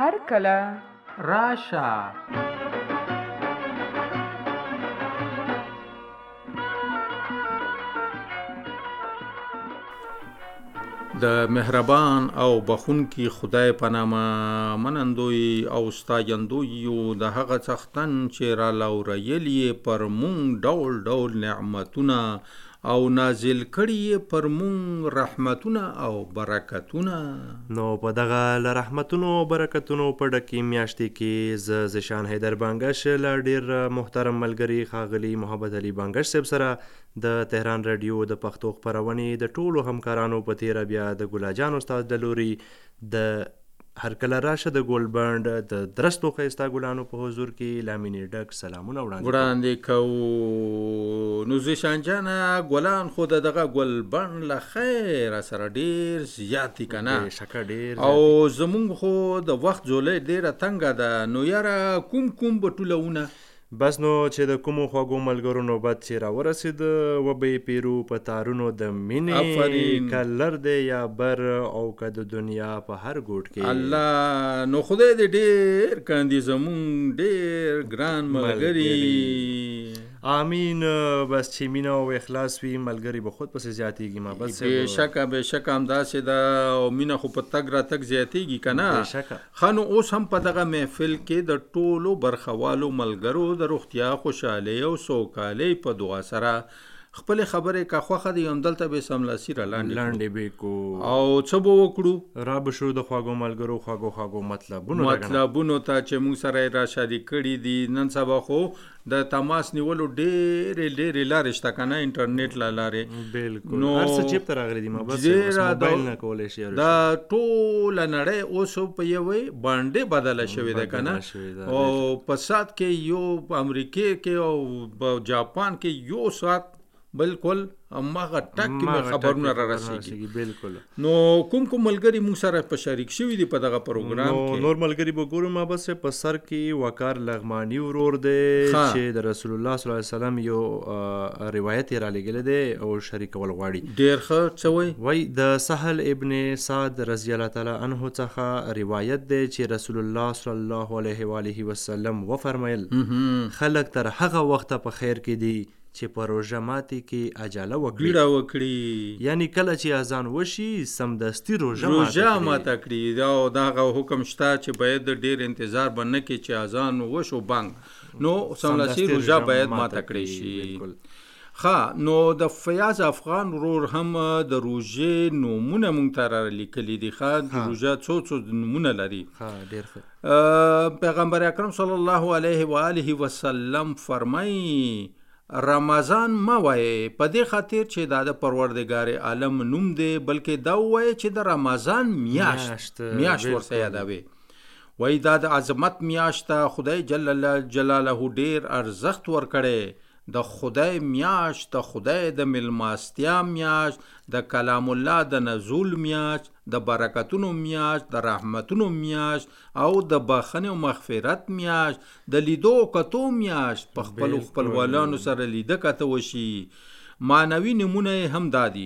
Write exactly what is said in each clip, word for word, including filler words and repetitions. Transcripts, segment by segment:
هر کله راشه. د مهربان او بخونکی خدای په نامه منندوی او ستایندوی یو د هغه څښتن چې را لورېلی پر مونږ ډول ډول نعمتونه او نازل کړي پر مونږ رحمتونه او برکتونه. نو په دغه له رحمتونو او برکتونو په ډکې میاشتې کې زه زشان حیدر بانګش له ډېر محترم ملګري ښاغلي محبت علي بانګش صاحب سره د تهران رادیو د پښتو خپرونې د ټولو همکارانو په تیره بیا د ګلاجان استاد د لوري د هر کله راشه د ګول بند د درستو ښایسته ګلانو په حضور کې لامینې ډک سلامونه وړاندې کوو. نو زیشان جانه ګلان خو د دغه ګل بند له خیره سره ډېر زیات دي که نه؟ بېشکه ډېر او زمونږ خو د وخت ځولۍ ډېره تنګه ده. نو یاره کوم کوم بټولونه بس نو چې د کومو خوږو ملګرو نوبت چې راورسېد وبې پیرو په تارونو د مینې کلر دی یا بر او که د دنیا په هر ګوټ کې. الله نو خدای دې ډېر کاندي زمونږ ډېر ګران ملګري. آمین. بس چې مینه او اخلاص وي ملګري به خود پسې زیاتېږي. ما بس بېشکه بېشکه همداسې ده او مینه خو په تګ راتګ زیاتېږي که نه؟ بېشکه. ښه نو اوس هم په دغه محفل کې د ټولو برخوالو ملګرو د روغتیا خوشحالۍ او سوکالۍ په دعا سره خپلې خبرې که خوښه دي همدلته به سملاسي را لاندې به کو او څه به وکړو؟ را به شو د خوږو ملګرو خوږو خوږو مطلبونو مطلبونو ته چې موږ سره یې را شریک کړي دي. نن سبا خو د تماس نیولو ډېرې ډېرې لارې شته که نه انټرنیټ له لارې. بالکل هر څه جیب ته راغلی دي. ما بس موبایل نه کولی شي. دا ټوله نړۍ اوس په یوې باندې بدله شوې ده که نه؟ او په ساعت کې یو په امریکې کې او په جاپان کې یو ساعت بالکل هماغه ټک کې مې خبرونه را رسېږي. بالکل. نو کوم کوم ملګري موږ سره په شریک شوي دي په دغه پروګرام کې؟ نور ملګري به ګورو. ما بس په سر کې وقار لغمانی ورور دی چې د رسول الله صلی الله علیه وسلم یو روایت یې را لېږلی دی او شریکول غواړي. ډېر ښه. څه وایي؟ وایي د سهل ابن سعد رضی الله تعالی عنه څخه روایت دی چې رسول الله صلی الله علیه و آله وسلم وفرمیل خلک تر هغه وخته په خیر کې دي چې په روژه ماتې کې عجله وکړي ګیړه وکړي. یعنی کله چې اذان وشي سمدستي روژه روژه ماته کړي. او دغه حکم شته چې باید ډېر انتظار به نه کړي چې اذان وشو بنګ نو سمدستي روژه باید ماته کړی شي. ښه نو د فیاض افغان ورور هم د روژې نومونه مونږ ته را لیکلي دي. ښه د روژه څو څو نومونه لري. ډېر ښه. پیغمبر اکرم صلی الله علیه و آله وسلم فرمایي رمضان ما وایي په دې خاطر چې دا د پروردګار عالم نوم دی، بلکې دا وایي چې د رمضان میاشت میاشت ورته یادوي. وایي دا د عظمت میاشت ته خدای جل جلاله ډیر ارزښت ورکړی. د خدای میاشت، د خدای د ملماستیا میاشت، د کلام الله د نزول میاشت، د برکتونو میاشت، د رحمتونو میاشت او د بخښنې او مغفرت میاشت، د لیدو او کتو میاشت، په خپلو خپلوانو سره لیده کته وشي. معنوي نمونه هم دادي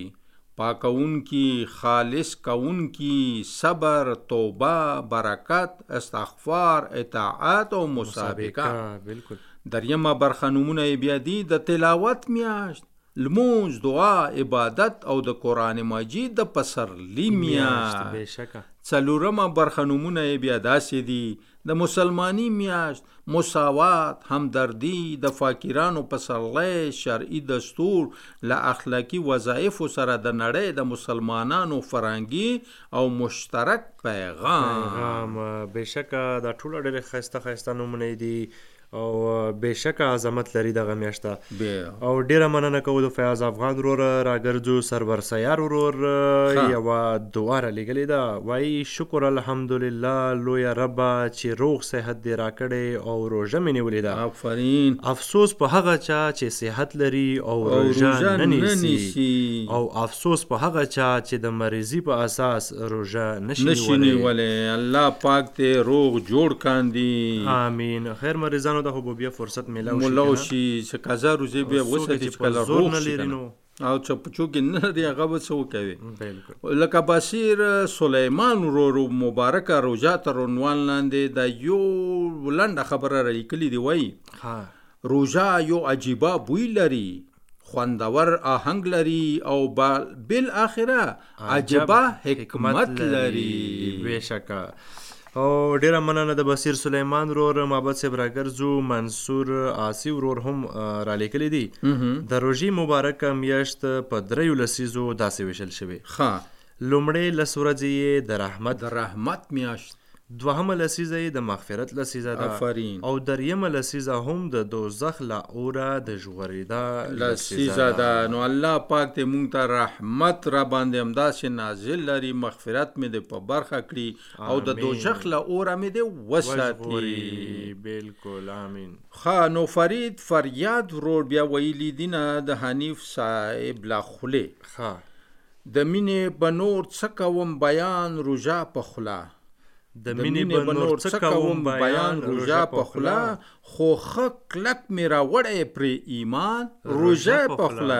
پاکون کی، خالص کون کی، صبر، توبه، برکت، استغفار، اطاعت او مسابقه. بالکل. دریمه برخه نمونه بیا دي د تلاوت میاشت، لمونځ، دعا، عبادت او د قرآن مجید د پسرلی میاشت. بېشکه. څلورمه برخه نمونه بیا داسې دي د مسلمانی میاشت، مساوات، همدردی، د فقیرانو پسرلی، شرعي دستور، له اخلاقی وظایفو سره د نړۍ د مسلمانانو فرهنګي او مشترک پیغام. پیغام بېشکه دا ټوله ډېرې ښایسته ښایسته نومونه دي او بېشکه عظمت لري دغه میاشته. او ډیره مننه کوو د فیاض افغان ورور راګرځو سرور سیار ورور یوه دعا را لیږلې ده. وایي شکر الحمدلله لویه ربه چې روغ صحت دې راکړی او روژه مې نیولې ده. آفرین. افسوس په هغه چا چې صحت لري او روژه نه نیسي، او افسوس په هغه چا چې د مریضي په اساس روژه نشي نیولی. الله پاک دې روغ جوړ کاندي. آمین. خیر مریضانو د خو بیا فرصت ملاو شي ملاو شي چې قضا روزي بیا وساتي چې کله روغ شي. او چپچو کې نه لري هغه به څه وکوي. بالکل لکه بصیر سلیمان ورو مبارکه روژه تر عنوان لاندې د یو لنډه خبره رالیکلې دی، وایي روژه یو عجیبه بوی لري، خوندور آهنگ لري او بالاخره عجیبه حکمت لري. بېشکه. او ډیره مننه د بصیر سلیمان ورور محبت صاحب راګرځو. منصور آسی ورور هم را لیکلی دی د روژې مبارکه میاشت په دریو لسیزو داسې ویشل شوې. ښه. لومړی لس ورځې یې د رحمت د رحمت میاشت، دوهمه لسیزه یې د مغفرت لسیزه ده، آفرین. او دریمه لسیزه هم د دوزخ له اوره د ژغورېدا لسیزه ده. نو الله پاک دې مونږ ته رحمت را باندې همداسې نازل لري، مغفرت مې دې په برخه کړي او د دوزخ له اوره مې دې وساتي. بالکل آمین. ښه. نو فرید فریاد ورور بیا ویلي دي نه د حنیف صاحب لا خولې. ښه. د مینې په نور څه کوم بیان روژه په خوله، د مینې په نور څه کوم بیان روژه په خوله، خو ښه کلک مې راوړی پرې ایمان روژه په خوله.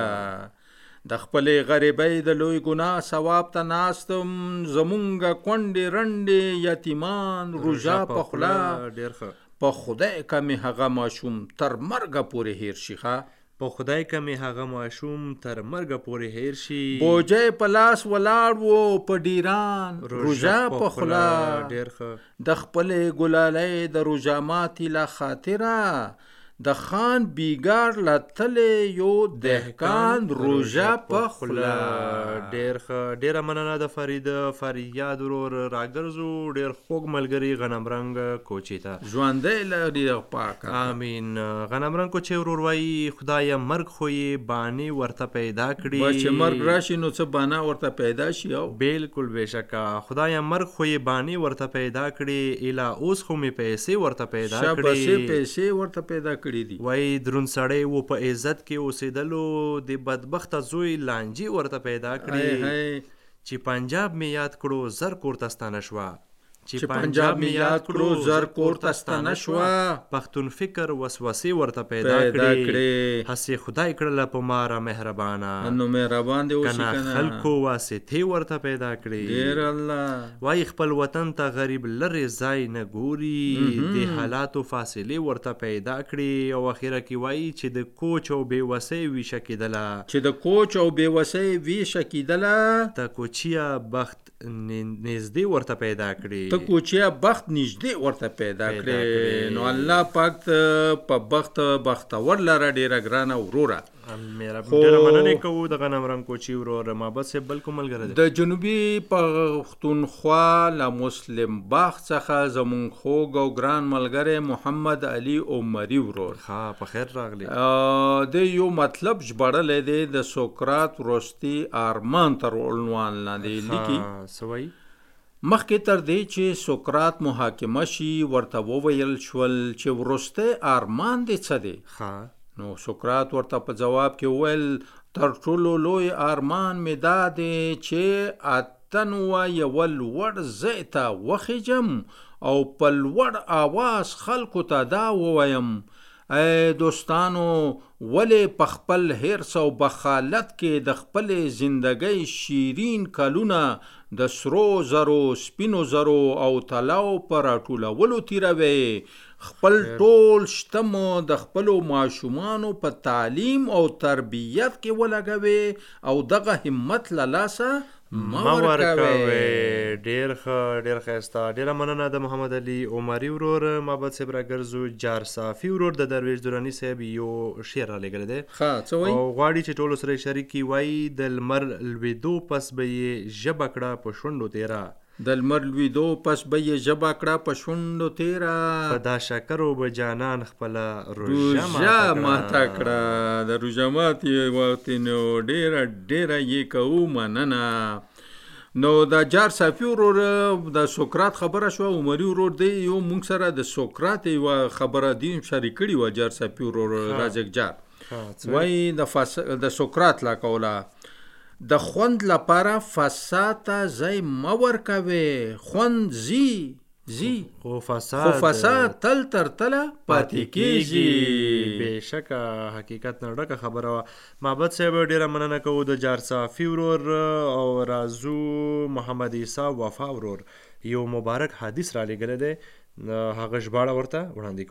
د خپلې غریبۍ د لوی ګناه ثواب ته ناستم، زمونږ کونډې رنډې یتیمان روژه په خوله. ډېر ښه. په خدای که مې هغه ماشوم تر مرګه پورې هیر شي. ښه. په خدای که مې هغه ماشوم تر مرګه پورې هیر شي. بوجۍ په لاس ولاړ و په ډیران روژه په خوله. ډېر ښه. د خپلې ګلالۍ د روژه ماتي له خاطره، د خان بیګار لتلې یو دهقان روژه په خوله. ډېر ښه. ډېره مننه د فرید فریاد ورور راګرځو. ډېر خوږ ملګري غنمرنګ کوچي ته ژوندی لري پاک. آمین. غنمرنګ کوچي ورور وایي خدایه مرګ خو یې بانې ورته پیدا کړي. بس چې مرګ راشي نو څه بانه ورته پیدا شي. او بالکل بېشکه. خدایه مرګ خو یې بانې ورته پیدا کړي، ایله اوس خو مې پیسې ورته پیدا کړي. شاباسې پیسې ورته پیدا کړي دي. وای دروند سړی و په عزت کې اوسېدلو، د بدبخته زوی لانجې ورته پیدا کړي. چې پنجاب مې یاد کړو زر کور ته ستانه شوه، چې پنجاب مې یاد کړو زر کور ته ستانه شوه. پښتون فکر وسوسې ورته پیدا کړي، هسې خدای کړله په ما را مهربانه، نو مهربان دې وشي کنه خلکو واسطې ورته پیدا کړي. ډېر الله. وای خپل وطن ته غریب لرې ځای نه ګوري، د حالاتو فاصلې ورته پیدا کړي. او اخره کې وایي چې د کوچ او بېوسۍ ویشه کېدله، چې د کوچ او بېوسۍ ویشه کېدله، ته کوچیه بخت نږدې ورته پیدا کړي. ته کوچیه بخت نږدې ورته پیدا کړي. نو الله پاک ته په بخت بختور لره ډېره ګرانه وروره. ډېره مننې کوو د غنمرنګ کوچي ورور محبت صاحب. بل کوم ملګری دی د جنوبي پښتونخوا له مسلم باغ څخه زمونږ خوږ او ګران ملګری محمد علي عمري ورور. ښه په خیر راغلی. د یو مطلب ژباړلی دی د سقراط وروستي ارمان تر عنوان لاندې لیکي. څه وایي؟ مخکې تر دې چې سقراط محاکمه شي ورته وویل شول چې وروستی ارمان دې څه دی؟ ښه. نو سقراط ورته په جواب کې وویل تر ټولو لوی ارمان مې دا دی چې اتن و یوه لوړ ځای ته وخیجم او په لوړ آواز خلکو ته دا ووایم ای دوستانو ولې په خپل حرص او بخالت کې د خپلې زندګۍ شیرین کلونه د سرو زرو سپینو زرو او طلاو په راټولولو تیروي، خپل ټول شته مو د خپلو ماشومانو په تعلیم او تربیت کې ولګوي او دغه همت له لاسه مه ورکوئ. ډېر ښه، ډېر ښایسته. ډېره مننه د محمد علي عمري ورور محبت صاحب راګرځو. جار صافي ورور د درویش دراني صاحب یو شعر رالیږلی دی او غواړي چې ټولو سره یې شریک کړي. وایي د لمر لوېدو پس به یې ژبه کړه په شونډو تیره، د لمر لوېدو پس به یې ژبه کړه په شونډو تیره، په دا شکرو به جانان خپله روژه ماته کړه. د روژه ماتې وخت نو ډېره ډېره یې کوو مننه. نو د جار صافي ورور د سقراط خبره شوه. عمري ورور دی یو مونږ سره د سقراط یوه خبره دی شریک کړې وه. جار صافي ورور رازق جار وایي د سقراط لا کوله د خوند لپاره فساد ته ځای مه ورکوئ، خوند ځي زی خو فساد خو فساد تل تر تله پاتې کیږي. بېشکه حقیقت نه ډکه خبره وه. معبد صاحب ډېره مننه کوو د جارصافي ورور او رازو محمد عیسی وفا ورور یو مبارک حدیث را لېږلی دی، هغه ژباړه ورته وړاندې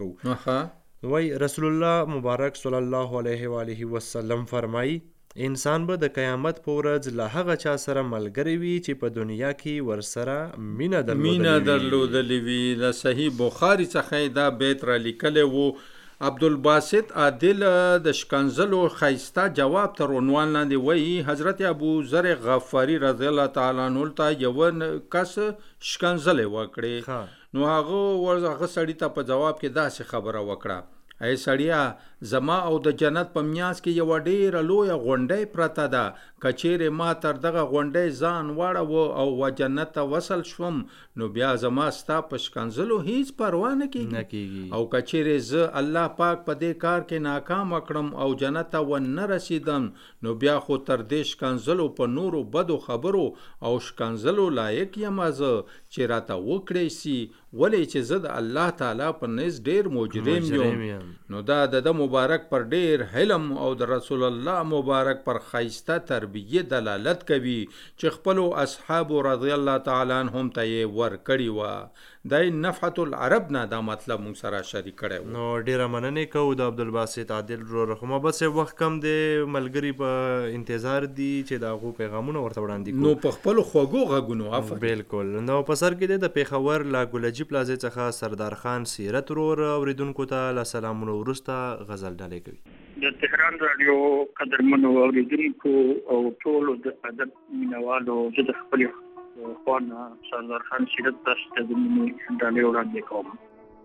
کوو. وایي رسول الله مبارک صلی الله علیه و آله وسلم فرمایي انسان به د قیامت په ورځ له هغه چا سره ملګری وي چې په دنیا کې ورسره مینه درلودلې وي. د صحیح بخاري څخه دا بیت را لیکلی و. عبدالباسط عادل د شکنځلو ښایسته جواب تر عنوان لاندې وایي حضرت ابو ذر غفاري رضی الله تعالی عنه ته یو کس شکنځلې وکړې، نو هغه هغه سړي ته په جواب کې داسې خبره وکړه: ای سړیا، زما او د جنت په میانځ کې یوه ډېره لویه غونډۍ پرته ده. که چیرې ما تر دغه غونډۍ ځان واړوه او و جنت ته وصل شوم، نو بیا زما ستا په شکنځلو هیڅ پروا نه کېږي. او که چیرې زه الله پاک په دې کار کې ناکامه کړم او جنت ته ونه رسیدم، نو بیا خو تر دې شکنځلو په نورو بدو خبرو او شکنځلو لایق یم زه چې راته وکړی سي، ولې چې زه د الله تعالی په نزد ډېر مجرم یم. نو دا د د مبارک پر ډیر حلم او د رسول الله مبارک پر خیسته تربیه دلالت کوي چې خپلو اصحاب رضی الله تعالی عنهم ته یې ورکړي وه. دا نفحت العرب نه دا مطلب مونږ سره شریک کړی. نو ډیره مننې کوو د عبدالباسط عادل ورور. خو محبت صاحب وخت کم دی، ملګري په انتظار دي چې د هغو پیغامونه ورته وړاندې کړو. نو په خپلو خوږو غږونو عفوا. بالکل. نو په سر کې دی د پیښور لا ګلجي پلازې څخه سردار خان سیرت ورور اوریدونکو ته له سلامونو وروسته غزل ډالۍ کوي. د تهران رادیو قدرمنو اوریدونکو او ټولو د ادب مینوالو، زه د خپلې خوانه سردار خان سیرت تاسو ته د مینې ډالۍ وړاندې کوم.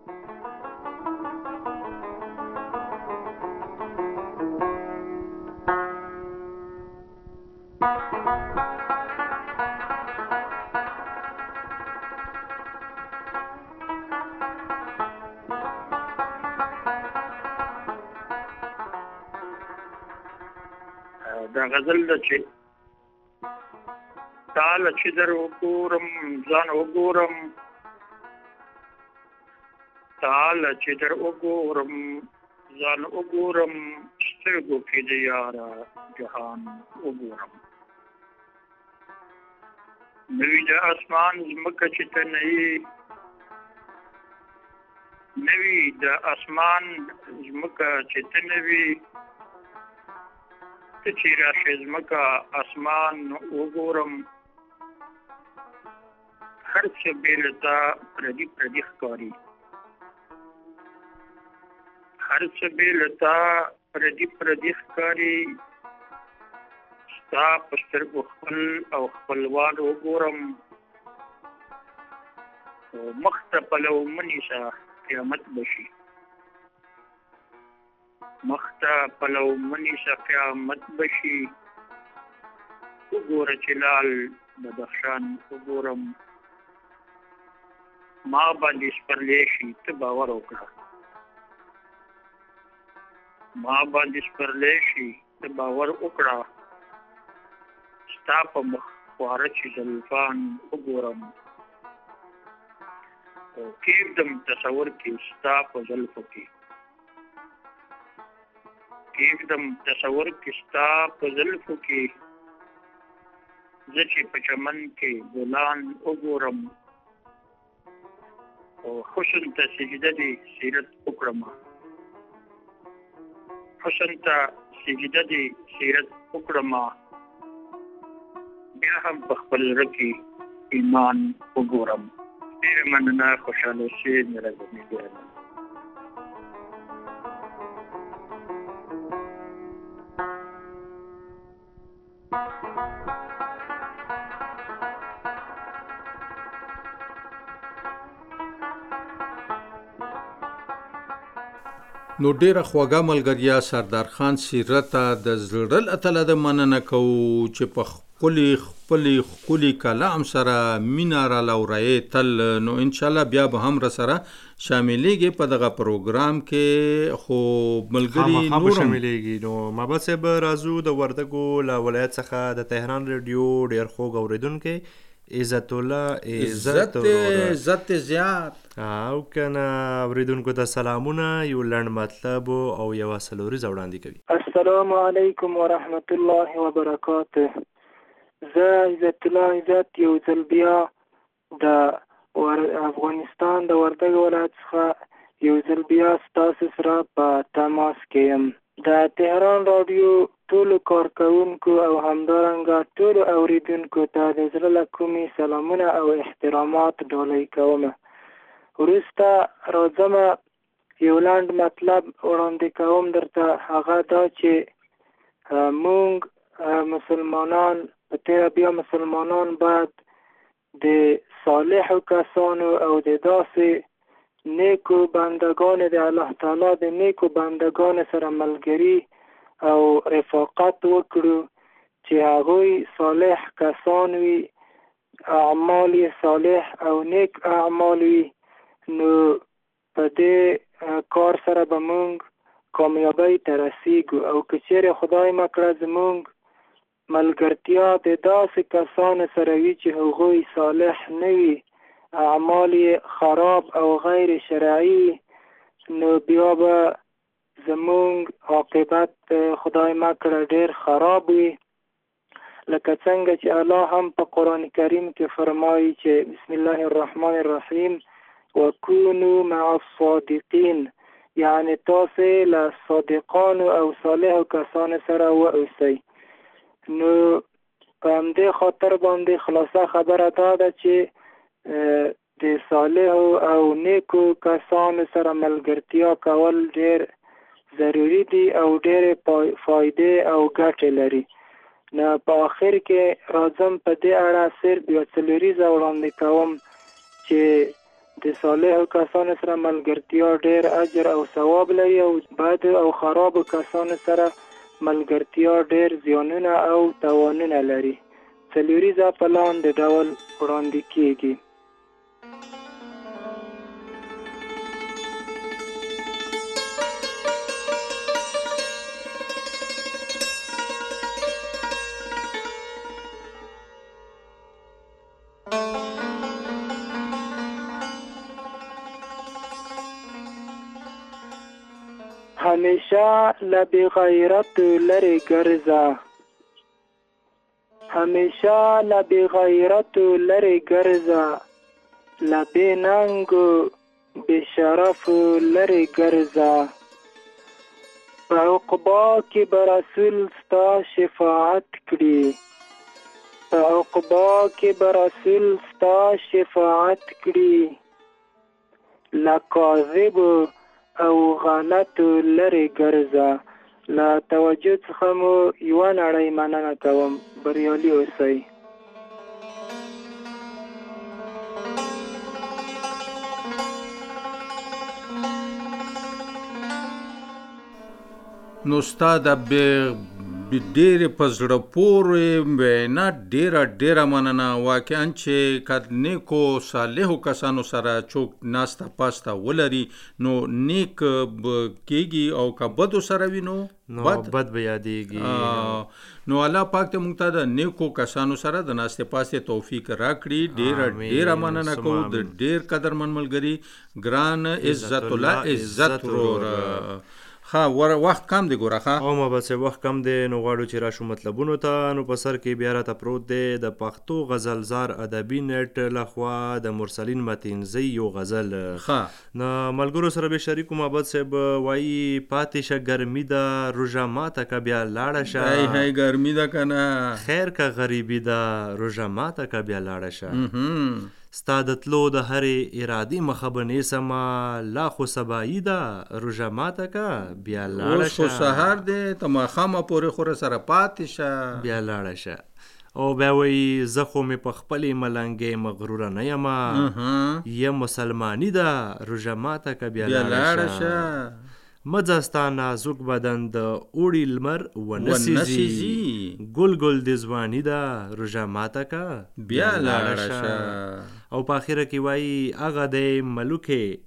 دا غزل ده چې تعالی چې در وګورم ځان وګورم، تعالی چې در وګورم ځان وګورم، سترګو کې د یاره جهان وګورم. نوی د اسمان ځمکه چې ته نه یې، نوی د اسمان ځمکه چې ته نه وي، ته چې راشې ځمکه اسمان وګورم، هر څه بې له تا پردي پردي ښکاري، هر څه بې له تا پردي پردي ښکاري، ستا په سترګو خپل او خپلوان وګورم، مخ ته پلو مه نیسه قیامت به شي، مخ ته پلو مه نیسه قیامت به شي، وګوره چې لال بدخشان وګورم، ما باندې سپرلی شي ته باور وکړه، ما باندې سپرلی شي ته باور وکړه، ستا په مخ خواره چې زلفان وګورم، کېږدم تصور کې ستا په زلفو کې، کېږدم تصور کې ستا په زلفو کې، زه چې په چمن کې ګلان وګورم، او حسن ته سجده دې سیرت وکړم، حسن ته سجده دې سیرت وکړم، بیا هم په خپل زړه کې ایمان وګورم. ډېره مننه، خوشحاله اوسئ، مهرباني ډېره مننه. نو ډیره خوږه ملګریا سردار خان سیرت د زړه له تله د مننه کوو چې په خپلې خپلې ښکلي کلام سره مینه را لورایې تل. نو انشاءالله بیا به هم را سره شاملېږي په دغه پروګرام کې، خو ملګري نور هم شاملېږي. نو محبت صاحب راځو د وردګو له ولایت څخه د تهران رادیو ډېر خوږ اورېدونکی عزت الله عزت عزت زیات او کنه اوریدونکو ته سلامونه یو لنډ مطلب او یو سلوریزه وړاندې کوي. السلام علیکم ورحمت الله وبرکاته. زه عزت الله عزت یو ځل بیا د افغانستان د وردګ ولایت څخه یو ځل بیا ستاسو سره په تماس کې یم. د تهران رادیو ټولو کارکوونکو او همدارنګه ټولو اوریدونکو ته د زړه له کومې سلامونه او احترامات ډالۍ کوم. وروسته راځم یو لنډ مطلب وړاندې کوم درته، هغه دا چې موږ مسلمانان په تیره بیا مسلمانان باید د صالحو کسانو او د داسې نیکو بندگان د الله تعالی د نیکو بندگان سره ملګري او رفاقت وکړو چې هغوی صالح کسان وي، اعمال صالح او نیک اعمال وي. نو په دې کار سره به موږ کامیابی ته رسیږو. او که چیرې خدای مکړه زموږ ملګرتیا د داسې کسانو سره وي چې هغوی صالح نه وي، اعمال خراب او غیر شرعي، نو بیا به زموږ عاقبت خدای مکړه ډیر خراب وي. لکه څنګه چې الله هم په قرآن کریم کې فرمایي چې بسم الله الرحمن الرحیم وکونوا مع الصادقین، یعنی تاسو له صادقانو او صالحو کسانو سره واوسئ. نو په همدې خاطر باندې خلاصه خبره دا ده چې د صالحو او نیکو کسانو سره ملګرتیا کول ډیر ضروری دي او ډیر فایدې او ګټې لري. نو په آخر کې راځم په دې اړه صرف یو څلوریزه وړاندې کوم چې د صالحو کسانو سره ملګرتیا ډیر اجر او ثواب لري او بد او خراب کسانو سره ملګرتیا ډیر زیانونه او تاوانونه لري. څلوریزه په لاندې ډول وړاندې کیږي. همیشه لبی غیرت لری گرزه، همیشه لبی غیرت لری گرزه، لبی ننگ بی شرف لری گرزه. په عقبا کې به رسول ستا شفاعت کړي، په عقبا کې به رسول ستا شفاعت کړي. لکاذب او غلط لری ګرځه. له توجه څخه مو یوه نړۍ مننه کوم. بریالي اوسئ. نو ستا د ډېرې په زړه پورې وینا ډېره ډېره مننه. واقعا چې که نیکو صالحو کسانو سره څوک ناسته پاسته ولري نو نیک کېږي او که بدو سره وي نو بد بد به یادېږي. نو الله پاک ته موږ ته د نیکو کسانو سره د ناستې پاستې توفیق راکړي. ډېره ډېره مننه کوو د ډېر قدرمن ملګري ګران عزت الله عزت وروره. ها وخت کم دی ګوره. ها او ما بس وخت کم دی نو غواړو چې راشو مطلبونو ته. نو په سر کې بیا راته پروت دی د پښتو غزلزار ادبي نټ لخوا د مرسلین متینزی یو غزل. ها نو ملګرو سره به شریکو محبت صاحب وایي پاتې شه ګرمي ده روژه ماته که بیا لاړه شه. هی هی ګرمي ده که نه خیر که غریبي ده روژه ماته که بیا لاړه شه. ستا د تلو د هرې ارادې مخه به نیسمه لا خو سبایي ده روژه ماته که بیا لاړه شه. اوس خو سهار دی ته ماښامه پورې خو راسره پاتې شه بیا لاړه شه. او بیا وایي زه خو مې په خپلې ملنګې مغروره نه یمه یم مسلماني ده روژه ماته که بیا لاړه شه. مځه ستا نازک بدن د اوړي لمر ونسیزي ګل ګل د ځواني ده روژه ماته که بیا لاړه شه. او په اخره کې وایي هغه دی ملوکې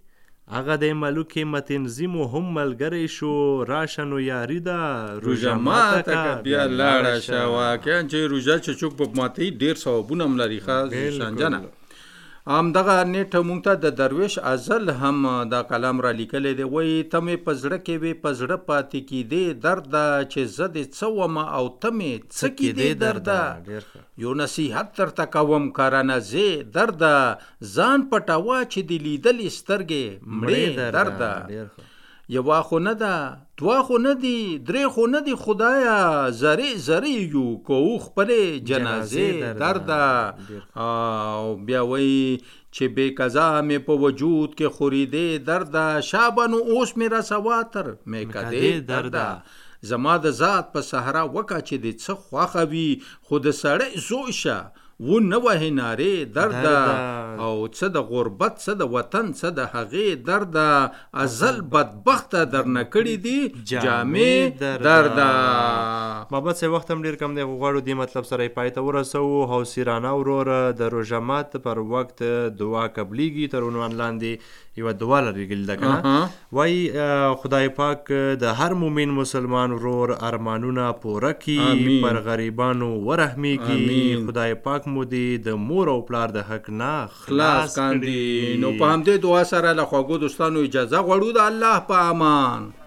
هغه د ملوک متنظیمو هم ملګری شو، راشه نو یاري ده روژه ماته که بیا لاړه شه. واقعا چې روژه چې څوک په ماتوي ډېر ثوابونه هم لري ښه شانجانه. همدغه نیټه مونږ ته د درویش ازل هم دا کلام را لیکلی دی، وایي ته مې په زړه کې وې په زړه پاتې کېدې درده، چې زه دې څه ومه او ته مې څه کېدې درده. یو نصیحت درته کوم کرانه زې درده، ځان پټوه چې دې لیدلې سترګې مړې درده. یوه خو نه ده دوه خو نه دي درې خو نه دي خدایه، زرې زرې یو کوو خپلې جنازې درده. او بیا وایي چې بې قضا مې په وجود کې خورېدې درده، شابنو اوس مې رسوا تر میکدې درده. زما د ذات په صحرا وکه چې د څه خوښه وي، خو د سړی زوی شه و نه وهې نارې درده. او څه د غربت څه د وطن څه د هغې درده، ازل بدبخته درنه کړي دي جامې درده. محمد صاحب وخت هم ډېر کم دی، غواړو دې مطلب سره یې پای ته ورسوو. حوصیرانه وروره د روژه مات پر وخت دعا قبلیږي تر عنوان لاندې یوه دعا لرېږلې ده که نه، وایي خدای پاک د هر مومن مسلمان ورور ارمانونه پوره کړي، پر غریبانو ورحمیږي، خدای پاک مو دې د مور او پلار د حق نه خلاص کړي. نو په همدې دعا سره له خواږو دوستانو اجازه غواړو، د الله په امان.